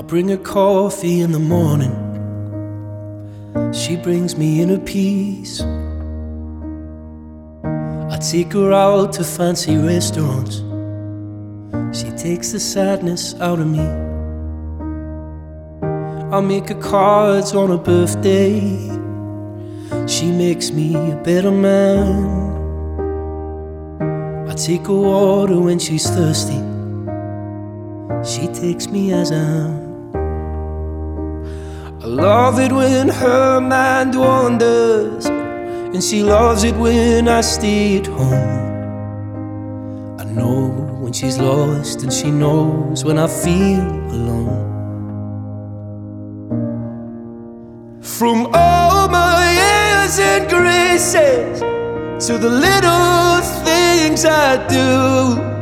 I bring her coffee in the morning, she brings me inner peace. I take her out to fancy restaurants, she takes the sadness out of me. I make her cards on her birthday, she makes me a better man. I take her water when she's thirsty, she takes me as I am. I love it when her mind wanders, and she loves it when I stay at home. I know when she's lost, and she knows when I feel alone. From all my airs and graces to the little things I do,